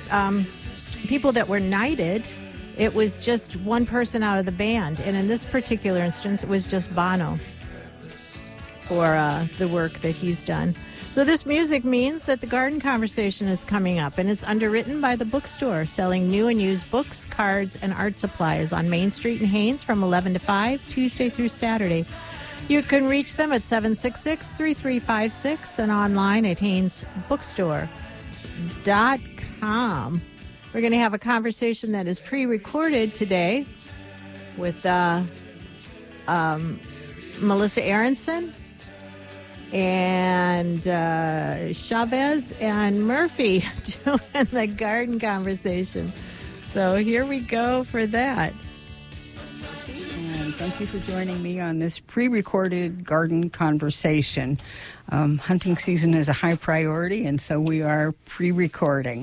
people that were knighted, it was just one person out of the band. And in this particular instance, it was just Bono for the work that he's done. So this music means that the Garden Conversation is coming up, and it's underwritten by the bookstore, selling new and used books, cards, and art supplies on Main Street in Haines from 11 to 5, Tuesday through Saturday. You can reach them at 766-3356 and online at HainesBookstore.com. We're going to have a conversation that is pre-recorded today with Melissa Aronson and Chavez and Murphy doing the Garden Conversation. So here we go for that. And thank you for joining me on this pre-recorded Garden Conversation. Hunting season is a high priority, and so we are pre-recording.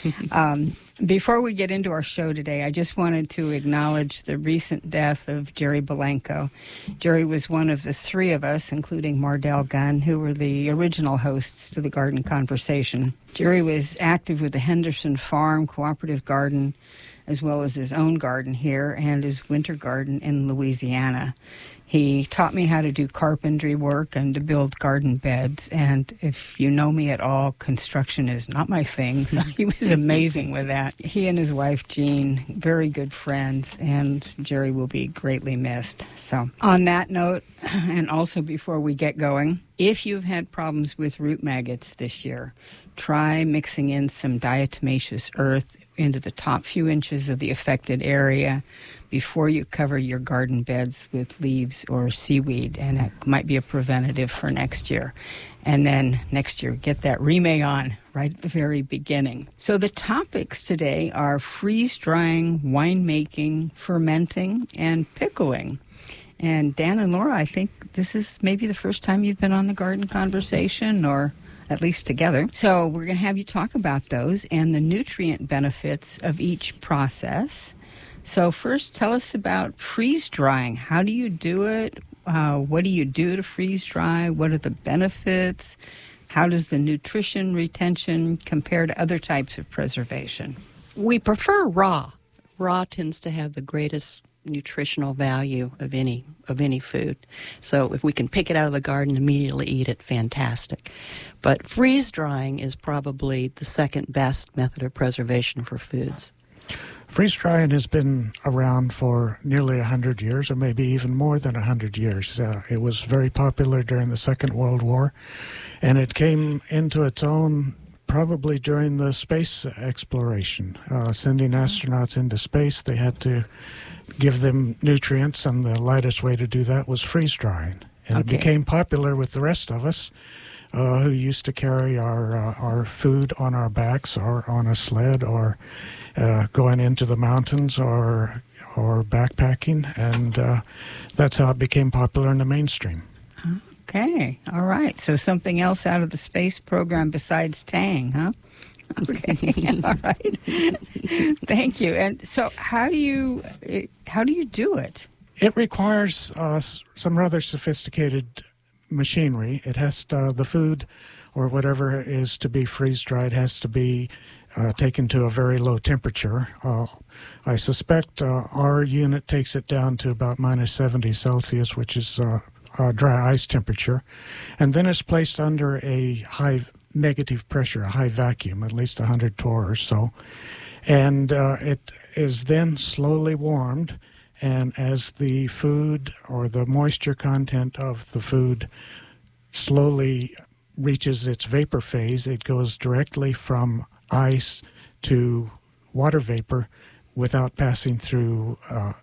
Before we get into our show today, I just wanted to acknowledge the recent death of Jerry Belenko. Jerry was one of the three of us, including Mardell Gunn, who were the original hosts to the Garden Conversation. Jerry was active with the Henderson Farm Cooperative Garden, as well as his own garden here and his winter garden in Louisiana. He taught me how to do carpentry work and to build garden beds. And if you know me at all, construction is not my thing. So he was amazing with that. He and his wife, Jean, very good friends, and Jerry will be greatly missed. So on that note, and also before we get going, if you've had problems with root maggots this year, try mixing in some diatomaceous earth into the top few inches of the affected area before you cover your garden beds with leaves or seaweed, and it might be a preventative for next year. And then next year, get that remay on right at the very beginning. So the topics today are freeze-drying, winemaking, fermenting, and pickling. And Dan and Laura, I think this is maybe the first time you've been on the Garden Conversation, or at least together. So we're going to have you talk about those and the nutrient benefits of each process. So first, tell us about freeze-drying. How do you do it? What do you do to freeze-dry? What are the benefits? How does the nutrition retention compare to other types of preservation? We prefer raw. Raw tends to have the greatest nutritional value of any food. So if we can pick it out of the garden, immediately eat it, fantastic. But freeze-drying is probably the second best method of preservation for foods. Freeze-drying has been around for nearly 100 years, or maybe even more than 100 years. It was very popular during the Second World War, and it came into its own probably during the space exploration. Sending astronauts into space, they had to give them nutrients, and the lightest way to do that was freeze-drying. And It became popular with the rest of us who used to carry our food on our backs or on a sled or going into the mountains or backpacking, and that's how it became popular in the mainstream. Okay, all right. So something else out of the space program besides Tang, huh? Okay, all right. Thank you. And so how do you do it? It requires some rather sophisticated machinery. It has the food or whatever is to be freeze-dried has to be taken to a very low temperature. I suspect our unit takes it down to about minus 70 Celsius, which is dry ice temperature, and then it's placed under a high negative pressure, a high vacuum, at least 100 torr or so, and it is then slowly warmed, and as the food or the moisture content of the food slowly reaches its vapor phase, it goes directly from ice to water vapor without passing through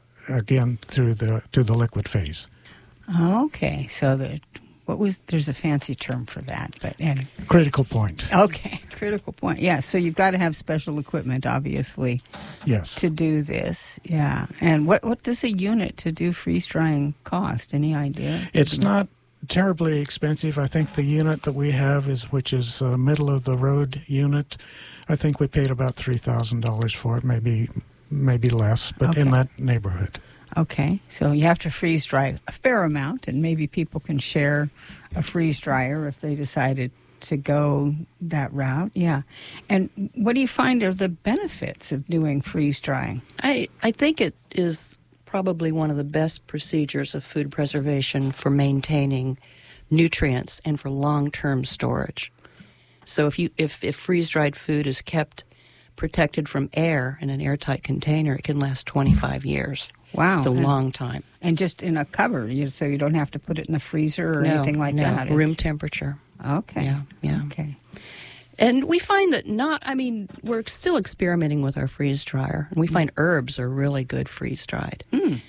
to the liquid phase. Okay, so there's a fancy term for that, but anyway. Critical point. Okay, critical point. Yeah, so you've got to have special equipment, obviously. Yes. To do this. Yeah. And what does a unit to do freeze drying cost? Any idea? It's not terribly expensive. I think the unit that we have which is a middle of the road unit. I think we paid about $3,000 for it, maybe less, but in that neighborhood. Okay, so you have to freeze dry a fair amount, and maybe people can share a freeze dryer if they decided to go that route. Yeah. And what do you find are the benefits of doing freeze drying? I think it is probably one of the best procedures of food preservation for maintaining nutrients and for long-term storage. So if freeze-dried food is kept protected from air in an airtight container, it can last 25 years. Wow. It's a long time. And just in a cupboard, so you don't have to put it in the freezer or anything like that? Room temperature. Okay. Yeah. Okay. And we find that we're still experimenting with our freeze dryer. And we find herbs are really good freeze dried.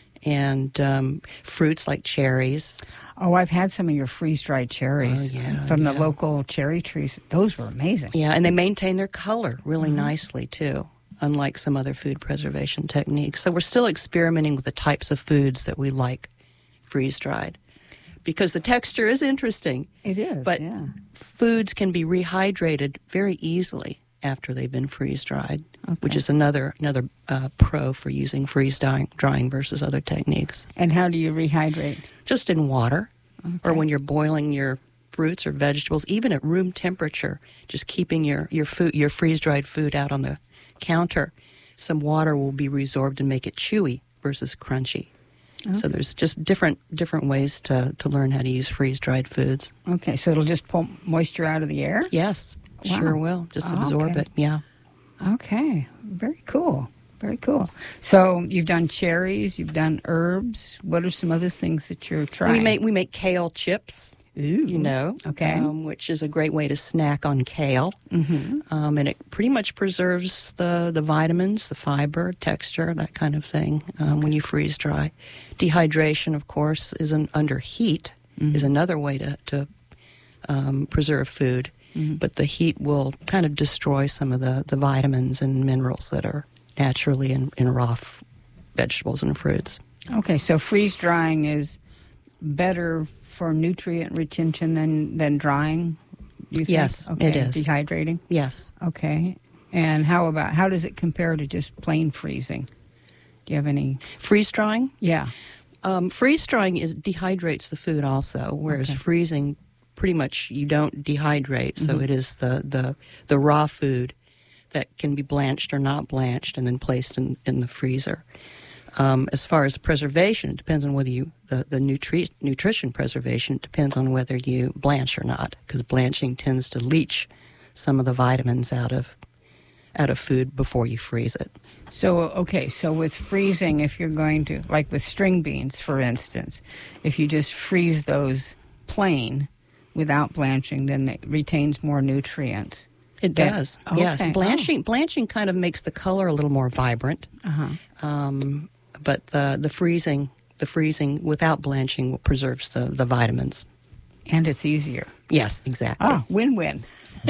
And fruits like cherries. Oh, I've had some of your freeze-dried cherries from the local cherry trees. Those were amazing. Yeah, and they maintain their color really nicely, too, unlike some other food preservation techniques. So we're still experimenting with the types of foods that we like freeze-dried because the texture is interesting. It is, but foods can be rehydrated very easily after they've been freeze-dried, which is another pro for using freeze-drying versus other techniques. And how do you rehydrate? Just in water, or when you're boiling your fruits or vegetables, even at room temperature, just keeping your freeze-dried food out on the counter, some water will be resorbed and make it chewy versus crunchy. Okay. So there's just different ways to learn how to use freeze-dried foods. Okay, so it'll just pull moisture out of the air? Yes. Wow. Sure will. Just absorb it. Yeah. Okay. Very cool. Very cool. So you've done cherries. You've done herbs. What are some other things that you're trying? We make kale chips. Ooh. Okay. Which is a great way to snack on kale. And it pretty much preserves the vitamins, the fiber, texture, that kind of thing when you freeze dry. Dehydration, of course, under heat is another way to preserve food. But the heat will kind of destroy some of the vitamins and minerals that are naturally in raw vegetables and fruits. Okay, so freeze drying is better for nutrient retention than drying, you think? Yes, okay. it is. Dehydrating? Yes. Okay. And how does it compare to just plain freezing? Do you have any? Freeze drying? Yeah. Freeze drying dehydrates the food also, whereas freezing, pretty much you don't dehydrate, so it is the raw food that can be blanched or not blanched and then placed in the freezer. As far as the preservation, it depends on whether the nutrition preservation depends on whether you blanch or not, because blanching tends to leach some of the vitamins out of food before you freeze it. So with freezing, if you're going to, like with string beans, for instance, if you just freeze those plain without blanching, then it retains more nutrients. It does, yes. Blanching kind of makes the color a little more vibrant. But the freezing without blanching preserves the vitamins. And it's easier. Yes, exactly. Ah, win-win.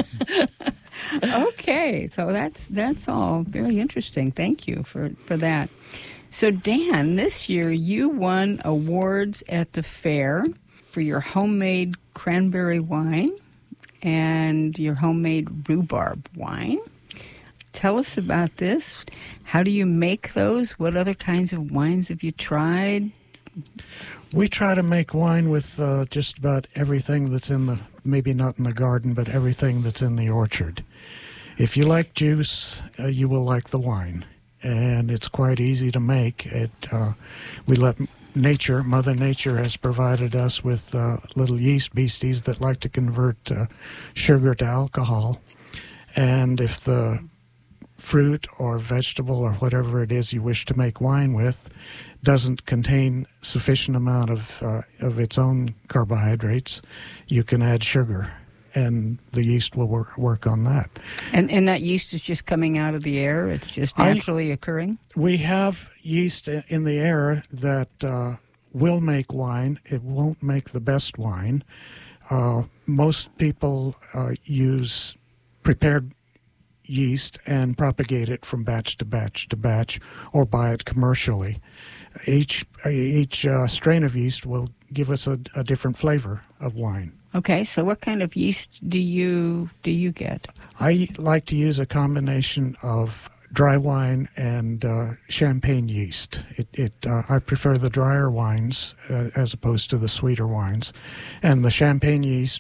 Okay, so that's all very interesting. Thank you for that. So Dan, this year you won awards at the fair for your homemade cranberry wine and your homemade rhubarb wine. Tell us about this. How do you make those? What other kinds of wines have you tried? We try to make wine with just about everything that's maybe not in the garden, but everything that's in the orchard. If you like juice, you will like the wine. And it's quite easy to make. We let Mother Nature has provided us with little yeast beasties that like to convert sugar to alcohol. And if the fruit or vegetable or whatever it is you wish to make wine with doesn't contain sufficient amount of its own carbohydrates, you can add sugar, and the yeast will work on that. And that yeast is just coming out of the air? It's just naturally occurring? We have yeast in the air that will make wine. It won't make the best wine. Most people use prepared yeast and propagate it from batch to batch to batch, or buy it commercially. Each strain of yeast will give us a different flavor of wine. Okay, so what kind of yeast do you get? I like to use a combination of dry wine and champagne yeast. I prefer the drier wines as opposed to the sweeter wines, and the champagne yeast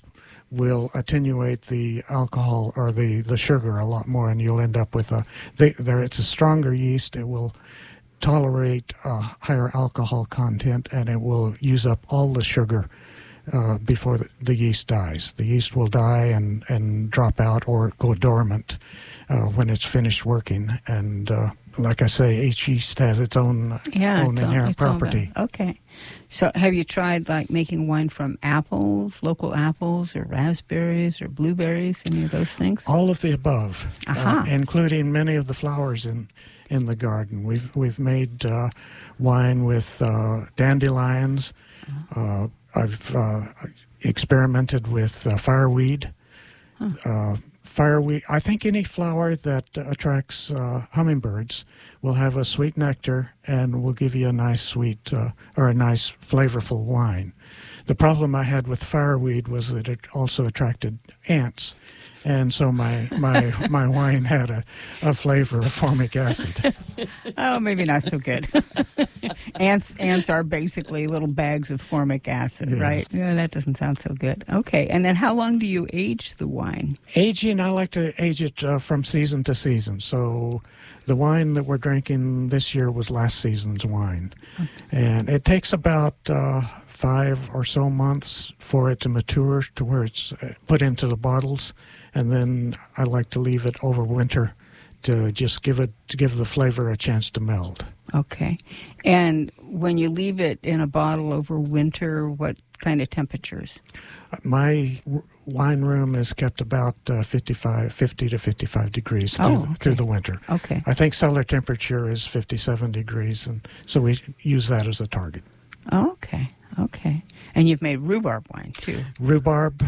will attenuate the alcohol or the sugar a lot more, and you'll end up with it's a stronger yeast. It will tolerate higher alcohol content, and it will use up all the sugar before the yeast dies. The yeast will die and drop out or go dormant when it's finished working. And like I say, each yeast has its own inherent property. Okay. So have you tried like making wine from apples, local apples, or raspberries or blueberries, any of those things? All of the above, including many of the flowers in the garden. We've made wine with dandelions. I've experimented with fireweed. Fireweed. I think any flower that attracts hummingbirds will have a sweet nectar and will give you a nice sweet or a nice flavorful wine. The problem I had with fireweed was that it also attracted ants, and so my wine had a flavor of formic acid. Oh, maybe not so good. Ants are basically little bags of formic acid, yes. Right? Yeah, that doesn't sound so good. Okay, and then how long do you age the wine? Aging, I like to age it from season to season. So the wine that we're drinking this year was last season's wine. Okay. And it takes about 5 or so months for it to mature to where it's put into the bottles, and then I like to leave it over winter to just give the flavor a chance to meld. Okay. And when you leave it in a bottle over winter, what kind of temperatures? My wine room is kept about 50 to 55 degrees through the winter. Okay. I think cellar temperature is 57 degrees, and so we use that as a target. Oh, okay. Okay. And you've made rhubarb wine, too. Rhubarb,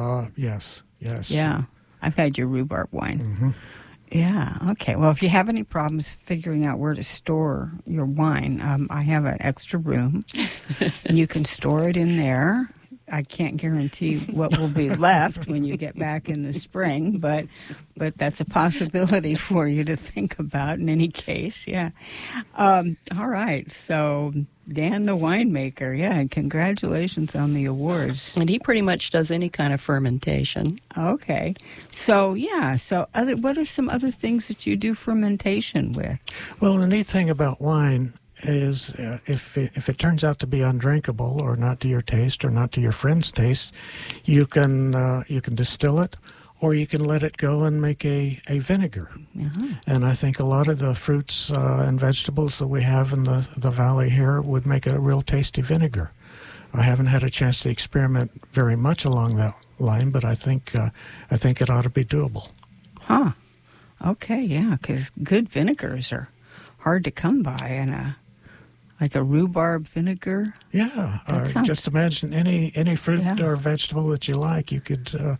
yes. Yeah. I've had your rhubarb wine. Mm-hmm. Yeah, okay. Well, if you have any problems figuring out where to store your wine, I have an extra room. You can store it in there. I can't guarantee what will be left when you get back in the spring, but that's a possibility for you to think about in any case, yeah. All right, so Dan the winemaker, yeah, and congratulations on the awards. And he pretty much does any kind of fermentation. Okay. So, yeah, what are some other things that you do fermentation with? Well, the neat thing about wine is if it turns out to be undrinkable or not to your taste or not to your friend's taste, you can distill it, or you can let it go and make a vinegar. Uh-huh. And I think a lot of the fruits and vegetables that we have in the valley here would make a real tasty vinegar. I haven't had a chance to experiment very much along that line, but I think it ought to be doable. Huh. Okay, yeah, because good vinegars are hard to come by, and like a rhubarb vinegar. Yeah, just imagine any fruit or vegetable that you like, you could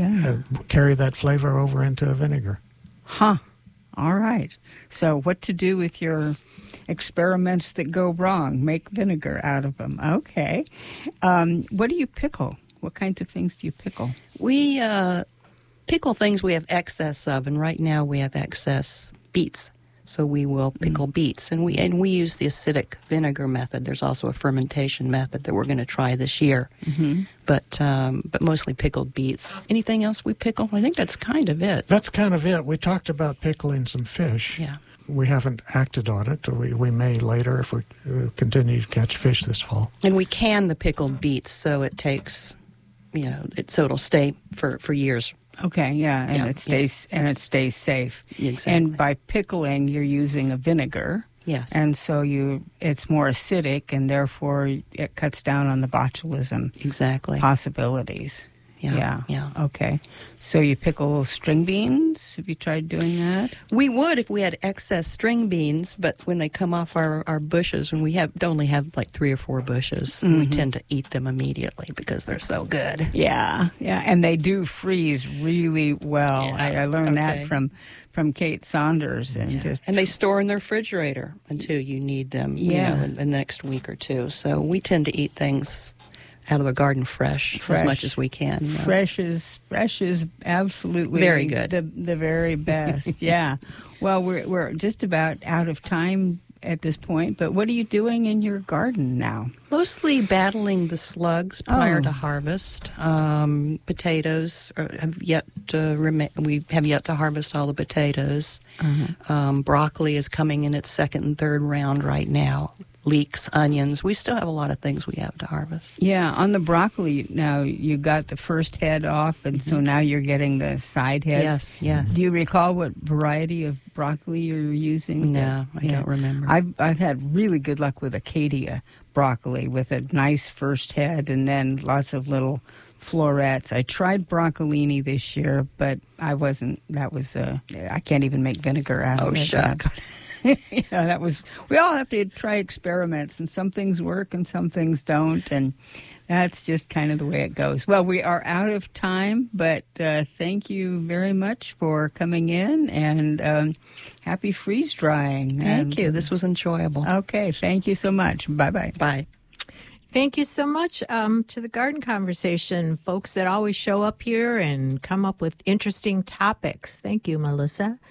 carry that flavor over into a vinegar. Huh. All right. So what to do with your experiments that go wrong? Make vinegar out of them. Okay. What do you pickle? What kinds of things do you pickle? We pickle things we have excess of, and right now we have excess beets. So we will pickle beets, and we use the acidic vinegar method. There's also a fermentation method that we're going to try this year, but mostly pickled beets. Anything else we pickle? I think that's kind of it. That's kind of it. We talked about pickling some fish. Yeah. We haven't acted on it. We may later if we continue to catch fish this fall. And we can the pickled beets, so it takes, so it'll stay for years. Okay, yeah, and it stays safe. Exactly. And by pickling, you're using a vinegar. Yes. And so it's more acidic, and therefore it cuts down on the botulism possibilities. Yeah. Okay. So you pickle string beans? Have you tried doing that? We would if we had excess string beans, but when they come off our bushes, when we only have like 3 or 4 bushes, we tend to eat them immediately because they're so good. Yeah, and they do freeze really well. Yeah. I learned that from Kate Saunders, and they store in the refrigerator until you need them. In the next week or two. So we tend to eat things out of the garden fresh as much as we can. Fresh is absolutely very good. The very best. Yeah. Well, we're just about out of time, at this point, but what are you doing in your garden now? Mostly battling the slugs prior to harvest. Potatoes have yet to we have yet to harvest all the potatoes. Broccoli is coming in its second and third round right now. Leeks, onions. We still have a lot of things we have to harvest. Yeah, on the broccoli now, you got the first head off, and so now you're getting the side heads. Yes. Do you recall what variety of broccoli you're using? No, I don't remember. I've had really good luck with Acadia broccoli with a nice first head and then lots of little florets. I tried broccolini this year, but I can't even make vinegar out of it. Oh, shucks. We all have to try experiments, and some things work and some things don't, and that's just kind of the way it goes. Well, we are out of time, but thank you very much for coming in, and happy freeze drying. Thank you. This was enjoyable. Okay, thank you so much. Bye-bye. Bye. Thank you so much to the Garden Conversation folks that always show up here and come up with interesting topics. Thank you, Melissa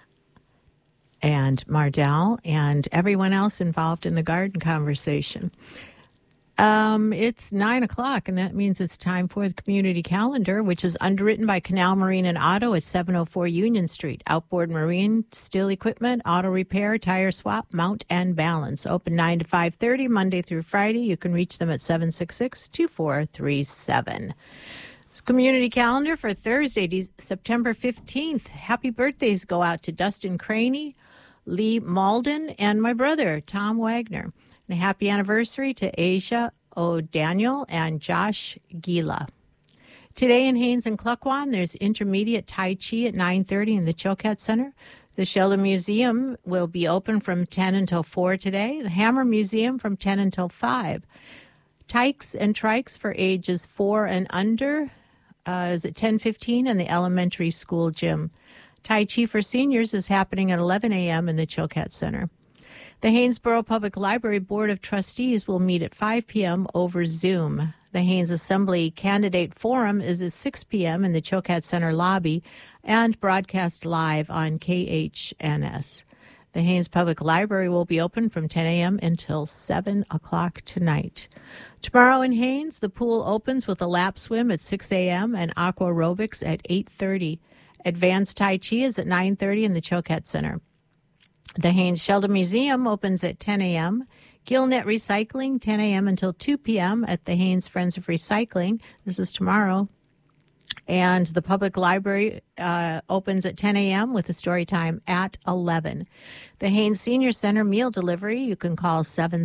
and Mardell and everyone else involved in the Garden Conversation. It's 9:00, and that means it's time for the community calendar, which is underwritten by Canal Marine and Auto at 704 Union Street. Outboard marine, steel equipment, auto repair, tire swap, mount, and balance. Open 9 to 5:30, Monday through Friday. You can reach them at 766-2437. It's community calendar for Thursday, September 15th. Happy birthdays go out to Dustin Craney, Lee Malden, and my brother, Tom Wagner. And a happy anniversary to Asia O'Daniel and Josh Gila. Today in Haines and Cluckwan, there's intermediate Tai Chi at 9:30 in the Chilkat Center. The Sheldon Museum will be open from 10 until 4 today. The Hammer Museum from 10 until 5. Tykes and Trikes for ages 4 and under is at 10:15 in the elementary school gym. Tai Chi for seniors is happening at 11 a.m. in the Chilkat Center. The Haynesboro Public Library Board of Trustees will meet at 5 p.m. over Zoom. The Haines Assembly Candidate Forum is at 6 p.m. in the Chilkat Center lobby and broadcast live on KHNS. The Haines Public Library will be open from 10 a.m. until 7 o'clock tonight. Tomorrow in Haines, the pool opens with a lap swim at 6 a.m. and aqua aerobics at 8:30. Advanced Tai Chi is at 9:30 in the Chilkat Center. The Haines Sheldon Museum opens at 10 a.m. Gillnet Recycling, 10 a.m. until 2 p.m. at the Haines Friends of Recycling. This is tomorrow. And the public library opens at 10 a.m. with a story time at 11. The Haines Senior Center meal delivery, you can call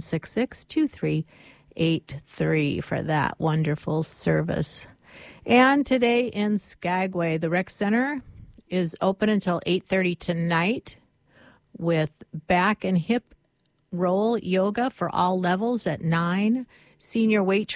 766-2383 for that wonderful service. And today in Skagway, the Rec Center is open until 8:30 tonight with back and hip roll yoga for all levels at 9. Senior weight